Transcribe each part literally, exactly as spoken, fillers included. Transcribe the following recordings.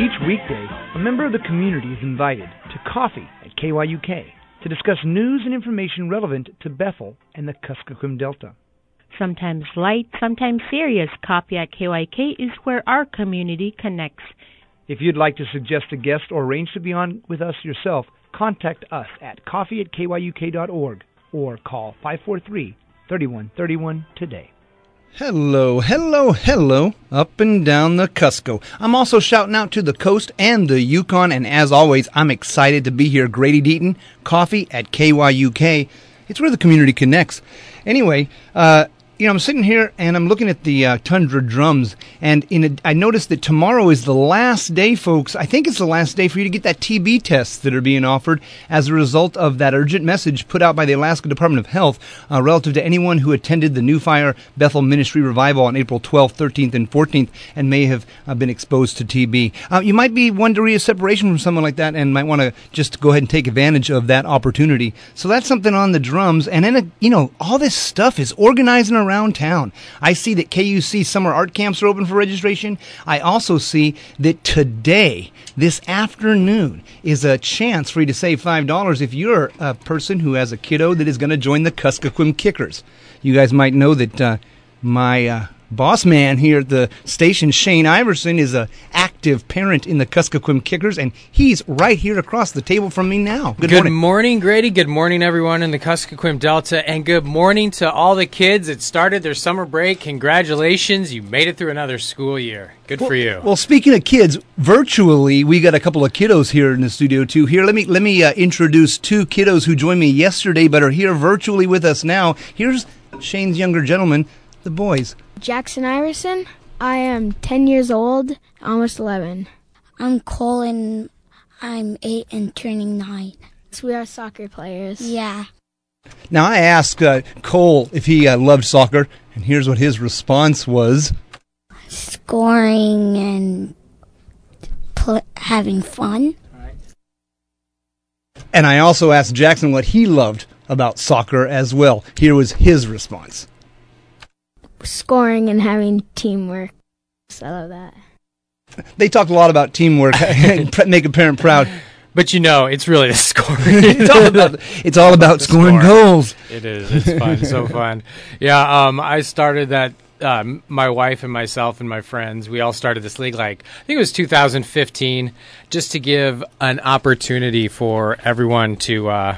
Each weekday, a member of the community is invited to Coffee at K Y U K to discuss news and information relevant to Bethel and the Kuskokwim Delta. Sometimes light, sometimes serious, Coffee at K Y U K is where our community connects. If you'd like to suggest a guest or arrange to be on with us yourself, contact us at coffee at k y u k dot org or call five four three, three one three one today. Hello, hello, hello, up and down the Cusco. I'm also shouting out to the coast and the Yukon, and as always, I'm excited to be here. Grady Deaton, Coffee at K Y U K. It's where the community connects. Anyway, uh, you know, I'm sitting here and I'm looking at the uh, Tundra drums, and in a, I noticed that tomorrow is the last day, folks. I think it's the last day for you to get that T B tests that are being offered as a result of that urgent message put out by the Alaska Department of Health uh, relative to anyone who attended the New Fire Bethel Ministry Revival on April twelfth, thirteenth, and fourteenth and may have uh, been exposed to T B. Uh, you might be one degree of separation from someone like that and might want to just go ahead and take advantage of that opportunity. So that's something on the drums. And then, uh, you know, all this stuff is organizing around town. I see that K U C summer art camps are open for registration. I also see that today, this afternoon, is a chance for you to save five dollars if you're a person who has a kiddo that is going to join the Kuskokwim Kickers. You guys might know that uh, my uh, boss man here at the station, Shane Iverson, is a active parent in the Kuskokwim Kickers, and he's right here across the table from me now. Good, good morning. morning, Grady. Good morning, everyone in the Kuskokwim Delta, and good morning to all the kids that started their summer break. Congratulations, you made it through another school year. Good well, for you. Well, speaking of kids, virtually, we got a couple of kiddos here in the studio too. Here, let me let me uh, introduce two kiddos who joined me yesterday, but are here virtually with us now. Here's Shane's younger gentleman, the boys. Jackson Iverson. I am ten years old, almost eleven. I'm Cole, and I'm eight and turning nine. So we are soccer players. Yeah. Now, I asked uh, Cole if he uh, loved soccer, and here's what his response was. Scoring and pl- having fun. And I also asked Jackson what he loved about soccer as well. Here was his response. Scoring and having teamwork. So I love that. They talked a lot about teamwork and make a parent proud. But you know, it's really the scoring. it's all about, it's all about scoring score. goals. It is. It's fun. So fun. Yeah, um, I started that, um, my wife and myself and my friends, we all started this league like, I think it was two thousand fifteen, just to give an opportunity for everyone to uh,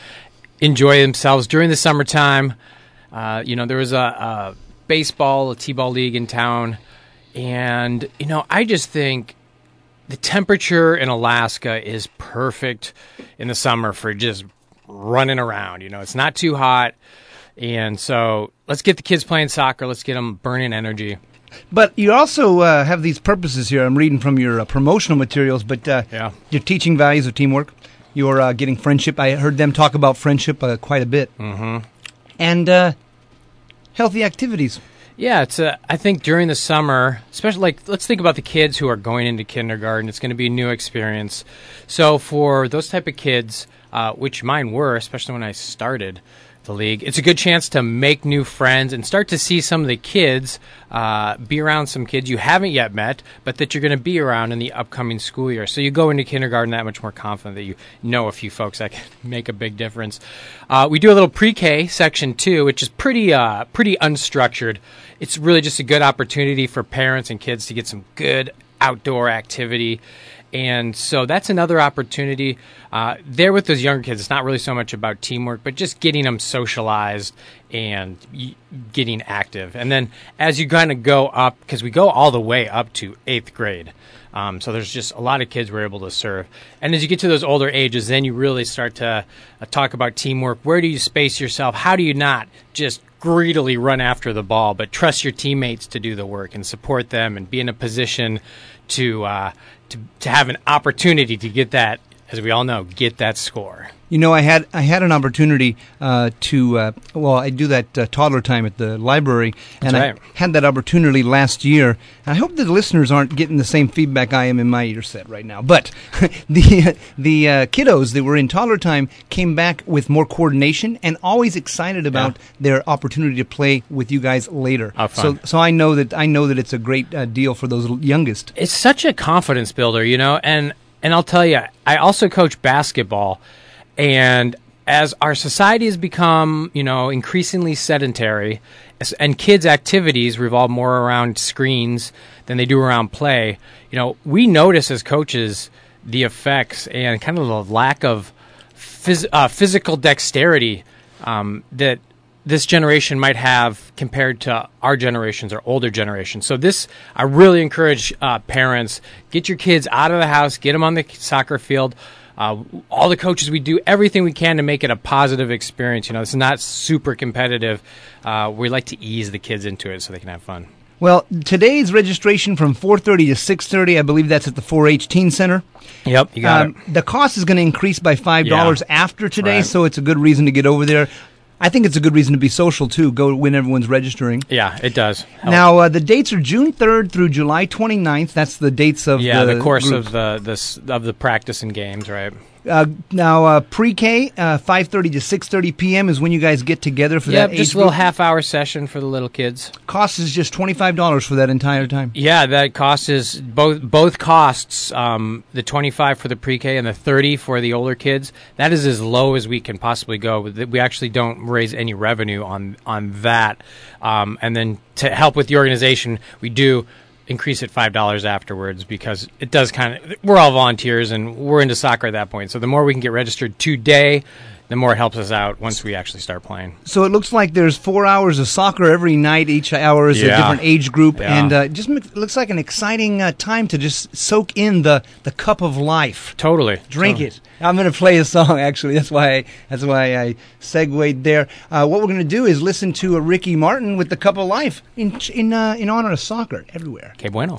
enjoy themselves during the summertime. Uh, you know, there was a... a baseball, a t-ball league in town, and, you know, I just think the temperature in Alaska is perfect in the summer for just running around. You know, it's not too hot, and so let's get the kids playing soccer. Let's get them burning energy. But you also uh, have these purposes here. I'm reading from your uh, promotional materials, but uh, yeah. You're teaching values of teamwork. You're uh, getting friendship. I heard them talk about friendship uh, quite a bit. Mm-hmm. And uh, healthy activities. Yeah, it's a, I think during the summer, especially like let's think about the kids who are going into kindergarten. It's going to be a new experience. So for those type of kids, uh, which mine were, especially when I started the league, it's a good chance to make new friends and start to see some of the kids, uh, be around some kids you haven't yet met, but that you're going to be around in the upcoming school year. So you go into kindergarten that much more confident that you know a few folks that can make a big difference. Uh, we do a little pre-K section two, which is pretty, uh, pretty unstructured. It's really just a good opportunity for parents and kids to get some good outdoor activity. And so that's another opportunity. Uh, there with those younger kids, it's not really so much about teamwork, but just getting them socialized and y- getting active. And then as you kind of go up, because we go all the way up to eighth grade, um, so there's just a lot of kids we're able to serve. And as you get to those older ages, then you really start to uh, talk about teamwork. Where do you space yourself? How do you not just greedily run after the ball, but trust your teammates to do the work and support them and be in a position to uh, to to have an opportunity to get that as we all know, get that score. You know, I had I had an opportunity uh, to, uh, well, I do that uh, toddler time at the library, and That's right. I had that opportunity last year. And I hope that the listeners aren't getting the same feedback I am in my ear set right now. But the the uh, kiddos that were in toddler time came back with more coordination and always excited about Yeah. their opportunity to play with you guys later. Oh, fun. So so I know that I know that it's a great uh, deal for those youngest. It's such a confidence builder, you know, and and I'll tell you, I also coach basketball, and as our society has become, you know, increasingly sedentary, as- and kids' activities revolve more around screens than they do around play, you know, we notice as coaches the effects and kind of the lack of phys- uh, physical dexterity um, that this generation might have compared to our generations or older generations. So this, I really encourage uh, parents, get your kids out of the house, get them on the soccer field. Uh, all the coaches, we do everything we can to make it a positive experience. You know, it's not super competitive. Uh, we like to ease the kids into it so they can have fun. Well, today's registration from four thirty to six thirty. I believe that's at the four H Teen Center. Yep, you got Um, the cost is going to increase by five dollars Yeah. after today, Right. so it's a good reason to get over there. I think it's a good reason to be social, too, go when everyone's registering. it. Yeah, it does. help. Now, uh, the dates are June third through July twenty-ninth. That's the dates of yeah, the the course groups. of the, the s- of the practice and games, right? Uh, now, uh, pre-K, uh, five thirty to six thirty p.m. is when you guys get together for Yep, that just age a little group. half-hour session for the little kids. Cost is just twenty-five dollars for that entire time. Yeah, that cost is both both costs. Um, the twenty-five for the pre-K and the thirty for the older kids. That is as low as we can possibly go. We actually don't raise any revenue on on that. Um, and then to help with the organization, we do increase it five dollars afterwards because it does kind of. We're all volunteers and we're into soccer at that point. So the more we can get registered today, the more it helps us out once we actually start playing. So it looks like there's four hours of soccer every night. Each hour is a Yeah. different age group, Yeah. and uh, just make, looks like an exciting uh, time to just soak in the, the cup of life. Totally. Drink So- it. I'm going to play a song. Actually, that's why I, that's why I segued there. Uh, what we're going to do is listen to a Ricky Martin with the cup of life in in uh, in honor of soccer everywhere. Que bueno.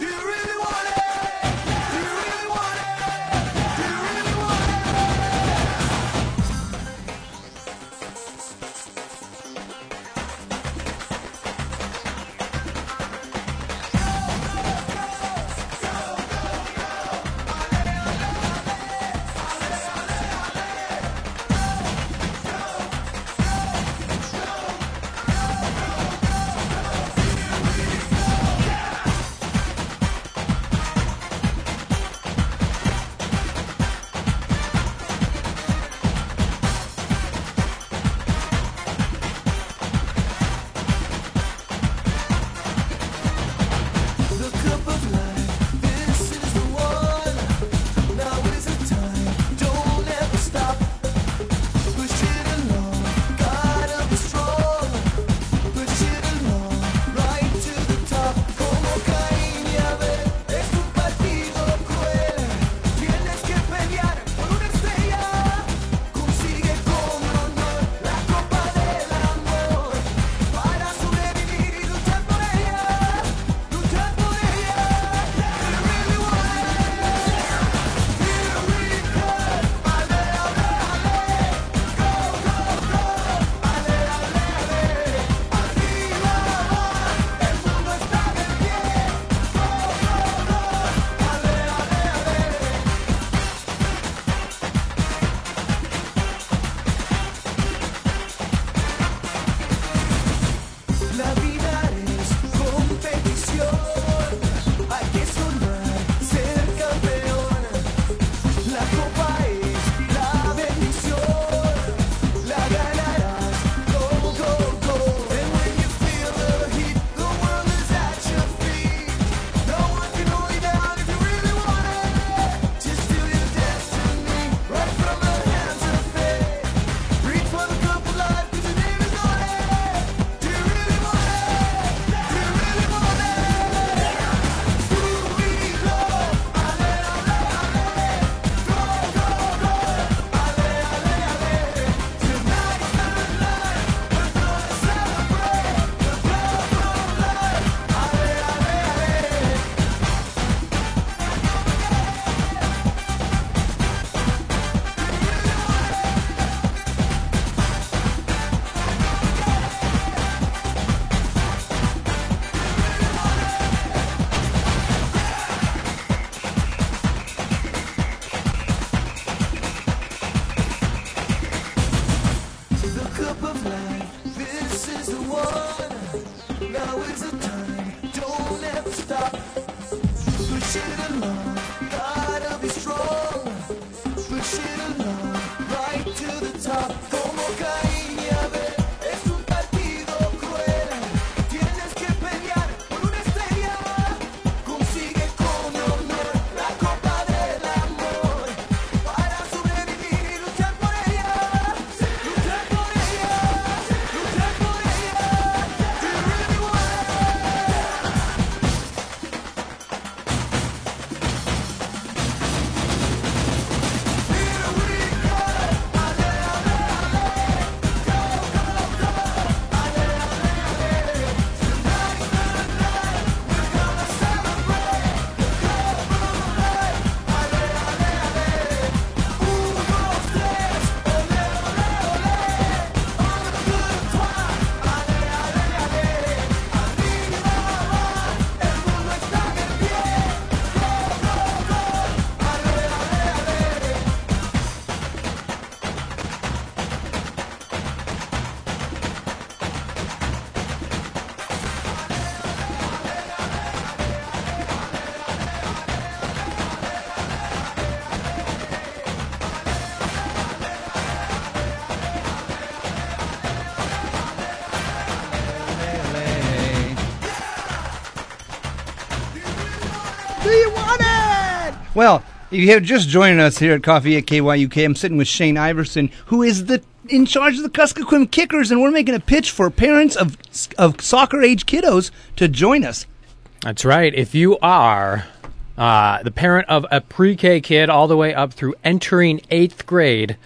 Well, if you have just joined us here at Coffee at K Y U K, I'm sitting with Shane Iverson, who is the in charge of the Kuskokwim Kickers, and we're making a pitch for parents of of soccer-age kiddos to join us. That's right. If you are uh, the parent of a pre-K kid all the way up through entering eighth grade,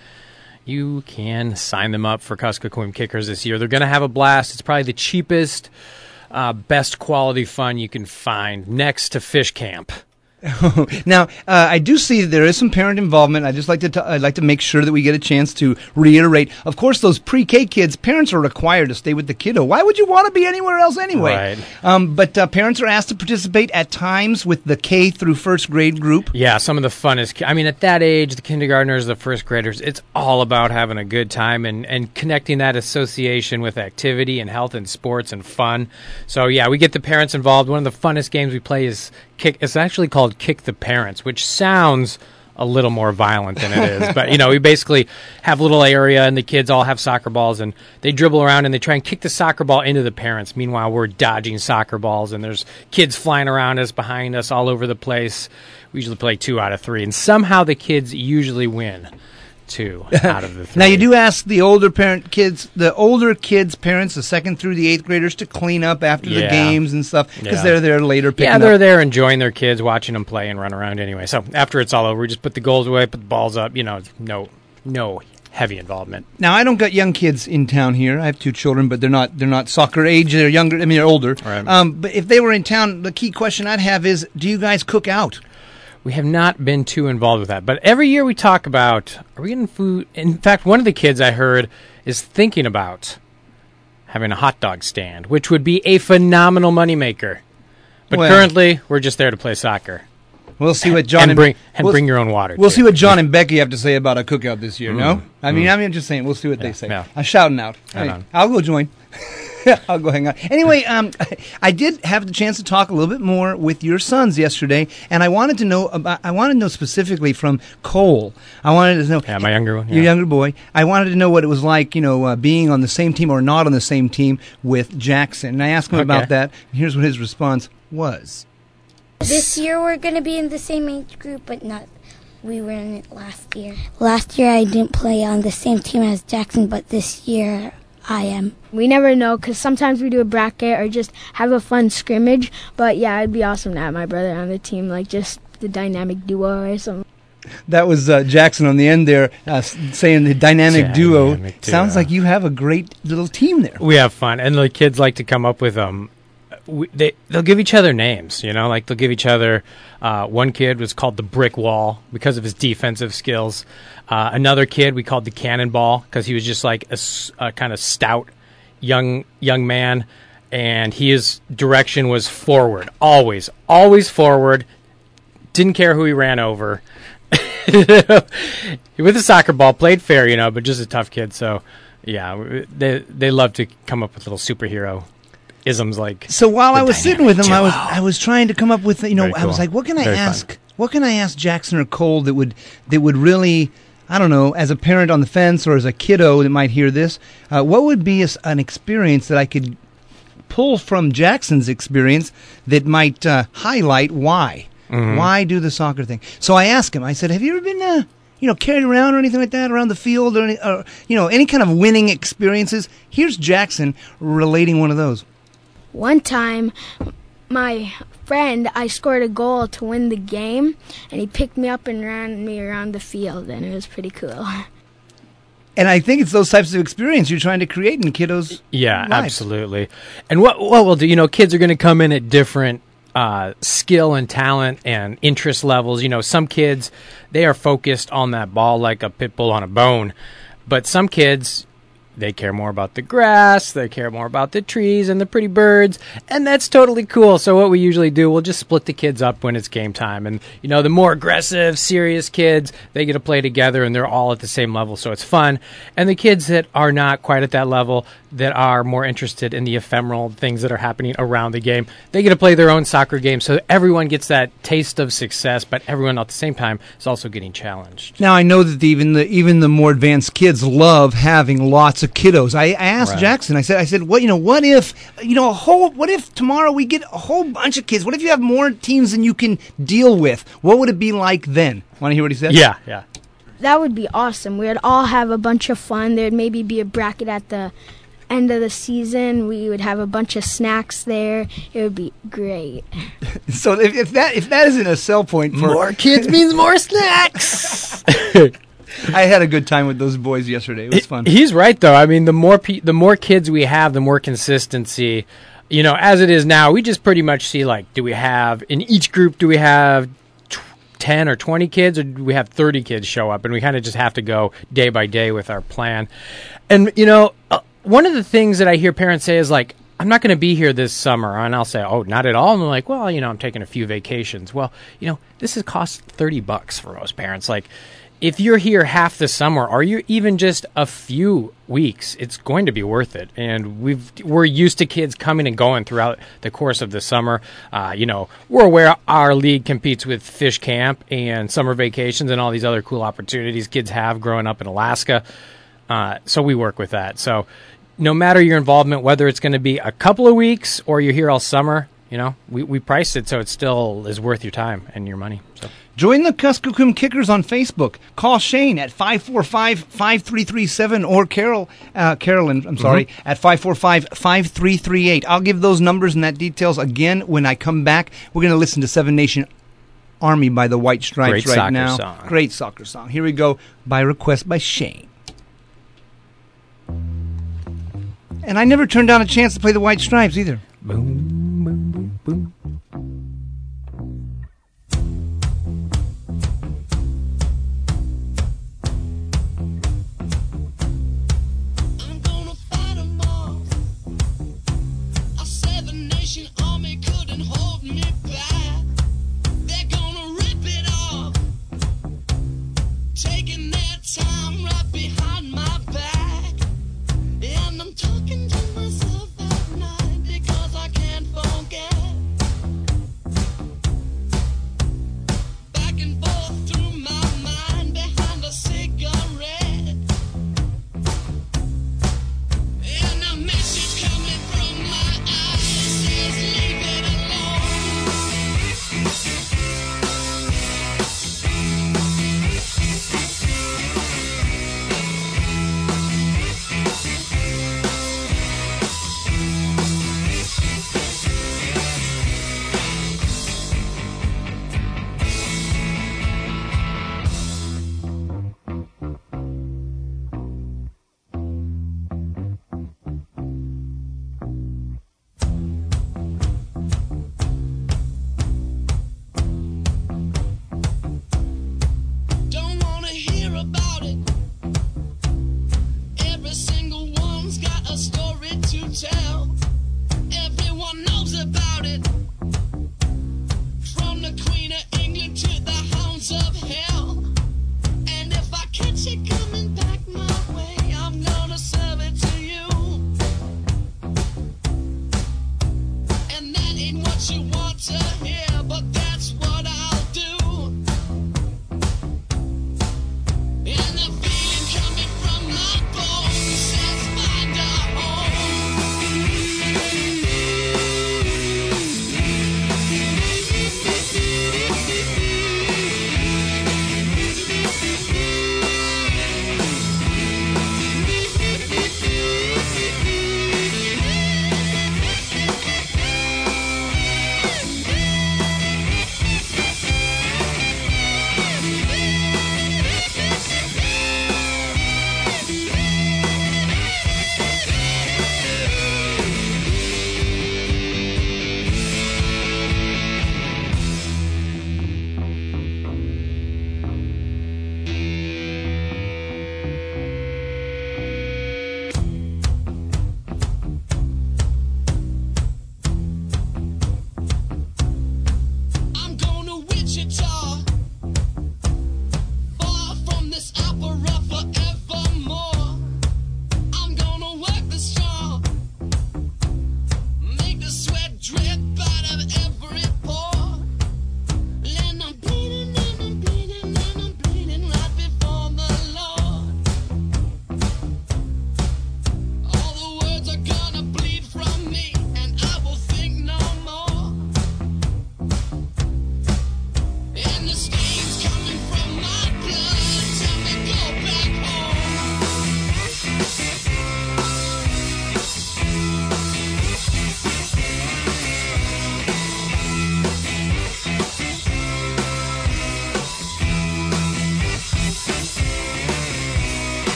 you can sign them up for Kuskokwim Kickers this year. They're going to have a blast. It's probably the cheapest, uh, best quality fun you can find next to Fish Camp. Now, uh, I do see that there is some parent involvement. I just like to t- I'd like to make sure that we get a chance to reiterate. Of course, those pre-K kids, parents are required to stay with the kiddo. Why would you want to be anywhere else anyway? Right. Um, but uh, parents are asked to participate at times with the K through first grade group. Yeah, some of the funnest. I mean, at that age, the kindergartners, the first graders, it's all about having a good time and, and connecting that association with activity and health and sports and fun. So, yeah, we get the parents involved. One of the funnest games we play is Kick. It's actually called Kick the Parents, which sounds a little more violent than it is. But, you know, we basically have a little area, and the kids all have soccer balls, and they dribble around, and they try and kick the soccer ball into the parents. Meanwhile, we're dodging soccer balls, and there's kids flying around us, behind us, all over the place. We usually play two out of three, and somehow the kids usually win two out of the three. Now, you do ask the older parent kids, the older kids' parents, the second through the eighth graders, to clean up after Yeah. the games and stuff, because Yeah. they're there later picking Yeah, they're up. there enjoying their kids, watching them play and run around anyway. So after it's all over, we just put the goals away, put the balls up. You know, no, no heavy involvement. Now, I don't got young kids in town here. I have two children, but they're not they're not soccer age. They're younger. I mean, they're older. Right. Um, but if they were in town, the key question I'd have is, do you guys cook out? We have not been too involved with that. But every year we talk about, are we getting food? In fact, one of the kids I heard is thinking about having a hot dog stand, which would be a phenomenal moneymaker. But Well- currently, we're just there to play soccer. We'll see what John and and, bring and we'll, bring your own water. We'll too. see what John and Becky have to say about a cookout this year. No, Mm. I mean, Mm. I mean, I'm just saying. We'll see what Yeah, they say. yeah. I'm shouting out. Right Hey, on. I'll go join. I'll go hang out. Anyway, um, I did have the chance to talk a little bit more with your sons yesterday, and I wanted to know about. I wanted to know specifically from Cole. I wanted to know. Yeah, my younger one. Your yeah. younger boy. I wanted to know what it was like, you know, uh, being on the same team or not on the same team with Jackson. And I asked him Okay. about that. Here's what his response was. This year we're going to be in the same age group, but not. We were in it last year. Last year I didn't play on the same team as Jackson, but this year I am. We never know because sometimes we do a bracket or just have a fun scrimmage. But yeah, it'd be awesome to have my brother on the team, like just the dynamic duo or something. That was uh, Jackson on the end there uh, s- saying the dynamic, duo. Dynamic duo. Sounds like you have a great little team there. We have fun, and the kids like to come up with um, we, they they'll give each other names. You know, like they'll give each other. Uh, one kid was called the Brick Wall because of his defensive skills. Uh, another kid we called the Cannonball because he was just like a, s- a kind of stout young young man, and his direction was forward, always, always forward. Didn't care who he ran over. With a soccer ball, played fair, you know, but just a tough kid. So, yeah, they they love to come up with little superhero isms like. So while the I was sitting with him, I was duo. I was trying to come up with, you know, Very I was cool. like, what can I Very fun. ask? What can I ask Jackson or Cole that would that would really, I don't know, as a parent on the fence or as a kiddo that might hear this, uh, what would be a s an experience that I could pull from Jackson's experience that might uh, highlight why. Mhm. Why do the soccer thing? So I asked him, I said, have you ever been, uh, you know, carried around or anything like that around the field or, any, or, you know, any kind of winning experiences? Here's Jackson relating one of those. One time, my friend, I scored a goal to win the game, and he picked me up and ran me around the field, and it was pretty cool. And I think it's those types of experience you're trying to create in kiddos' Yeah, lives. absolutely. And what what we'll do, you know, kids are going to come in at different uh, skill and talent and interest levels. You know, some kids, they are focused on that ball like a pit bull on a bone. But some kids, they care more about the grass, they care more about the trees and the pretty birds, and that's totally cool. So what we usually do, we'll just split the kids up when it's game time. And, you know, the more aggressive, serious kids, they get to play together, and they're all at the same level, so it's fun. And the kids that are not quite at that level, that are more interested in the ephemeral things that are happening around the game, they get to play their own soccer game, so everyone gets that taste of success, but everyone at the same time is also getting challenged. Now, I know that even the even the more advanced kids love having lots of kiddos. I, I asked Right. Jackson, I said, I said, what you know, what if you know a whole what if tomorrow we get a whole bunch of kids? What if you have more teams than you can deal with? What would it be like then? Want to hear what he said? Yeah, yeah. That would be awesome. We would all have a bunch of fun. There'd maybe be a bracket at the end of the season. We would have a bunch of snacks there. It would be great. So if, if that if that isn't a sell point for More kids means more snacks. I had a good time with those boys yesterday. It was fun. He's right, though. I mean, the more pe- the more kids we have, the more consistency. You know, as it is now, we just pretty much see, like, do we have, in each group, do we have t- ten or twenty kids, or do we have thirty kids show up? And we kind of just have to go day by day with our plan. And, you know, uh, one of the things that I hear parents say is, like, I'm not going to be here this summer. And I'll say, oh, not at all. And they're like, well, you know, I'm taking a few vacations. Well, you know, this has cost thirty bucks for most parents. Like, if you're here half the summer, or you're even just a few weeks, it's going to be worth it. And we've we're used to kids coming and going throughout the course of the summer. Uh, you know, we're aware our league competes with Fish Camp and summer vacations and all these other cool opportunities kids have growing up in Alaska. Uh, so we work with that. So no matter your involvement, whether it's going to be a couple of weeks or you're here all summer, you know, we, we priced it so it still is worth your time and your money. So. Join the Kuskokwim Kickers on Facebook. Call Shane at five four five, five three three seven or Carol, uh, Carolyn, I'm sorry, mm-hmm. at five four five, five three three eight. I'll give those numbers and that details again when I come back. We're going to listen to Seven Nation Army by the White Stripes Great right soccer now. Song. Great soccer song. Here we go, by request by Shane. And I never turned down a chance to play the White Stripes either. Boom, boom, boom, boom.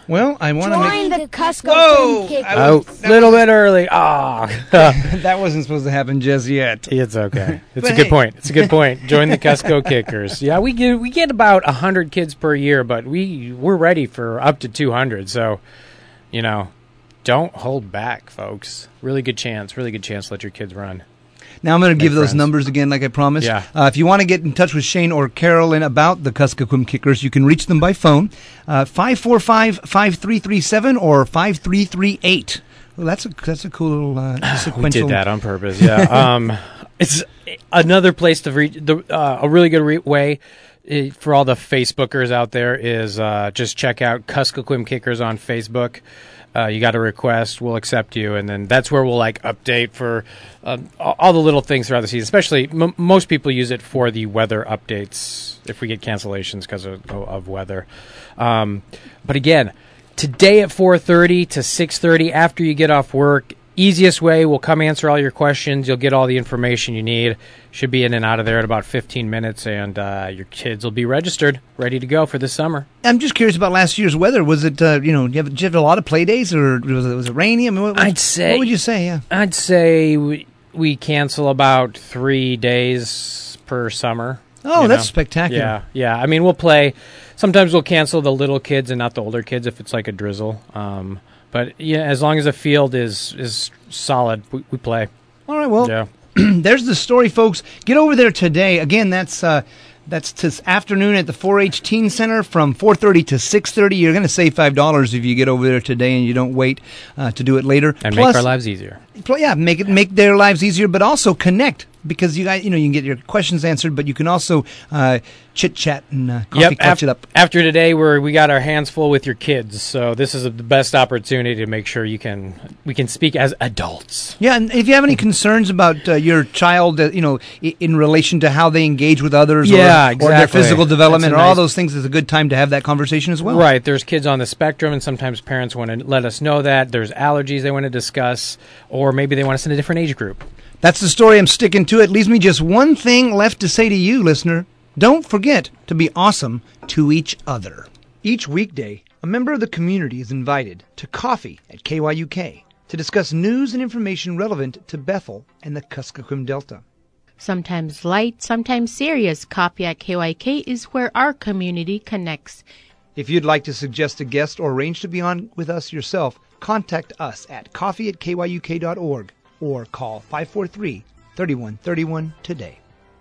Well, I want to Join make... the Cusco Whoa! Quim Kickers. I Oh, was- a little bit early. Ah, that wasn't supposed to happen just yet. it's okay. It's But a good hey. point. It's a good point. Join the Cusco Kickers. Yeah, we get we get about a hundred kids per year, but we we're ready for up to two hundred. So, you know, don't hold back, folks. Really good chance. Really good chance to let your kids run. Now I'm going to give those friends. numbers again like I promised. Yeah. Uh, if you want to get in touch with Shane or Carolyn about the Kuskokwim Kickers, you can reach them by phone, uh, five four five, five three three seven or five three three eight. Well, that's a, that's a cool little uh, sequential... We did that on purpose, yeah. um, it's another place to reach. The, uh, a really good re- way uh, for all the Facebookers out there is uh, just check out Kuskokwim Kickers on Facebook. Uh, you got a request, we'll accept you, and then that's where we'll like update for uh, all all the little things throughout the season. Especially, m- most people use it for the weather updates if we get cancellations because of, of weather. Um, but again, today at four thirty to six thirty after you get off work, easiest way, we'll come answer all your questions. You'll get all the information you need. Should be in and out of there in about fifteen minutes, and uh, your kids will be registered, ready to go for this summer. I'm just curious about last year's weather. Was it, uh, you know, did you, have, did you have a lot of play days, or was it, was it rainy? I mean, what, what, I'd say- What would you say, yeah? I'd say we, we cancel about three days per summer. Oh, you that's know? spectacular. Yeah, yeah. I mean, we'll play. Sometimes we'll cancel the little kids and not the older kids if it's like a drizzle. Um, but yeah, as long as the field is is solid, we, we play. All right, well, Yeah. there's the story, folks. Get over there today. Again, that's uh, that's this afternoon at the four H Teen Center from four thirty to six thirty. You're going to save five dollars if you get over there today and you don't wait uh, to do it later. And Plus, make our lives easier. pl- yeah, make it make their lives easier, but also connect, because you guys, you know, you can get your questions answered, but you can also uh, chit chat and uh, coffee Yep. clutch af- it up. After today, we're we got our hands full with your kids, so this is the best opportunity to make sure you can we can speak as adults. Yeah, and if you have any concerns about uh, your child, uh, you know, I- in relation to how they engage with others, Yeah, or, or their exactly. physical development, or That's a all nice- those things, is a good time to have that conversation as well. Right. There's kids on the spectrum, and sometimes parents want to let us know that. There's allergies they want to discuss, or maybe they want us in a different age group. That's the story. I'm sticking to it. Leaves me just one thing left to say to you, listener. Don't forget to be awesome to each other. Each weekday, a member of the community is invited to coffee at K Y U K to discuss news and information relevant to Bethel and the Kuskokwim Delta. Sometimes light, sometimes serious. Coffee at K Y K is where our community connects. If you'd like to suggest a guest or arrange to be on with us yourself, contact us at coffee at K Y U K dot org or call five four three, three one three one today.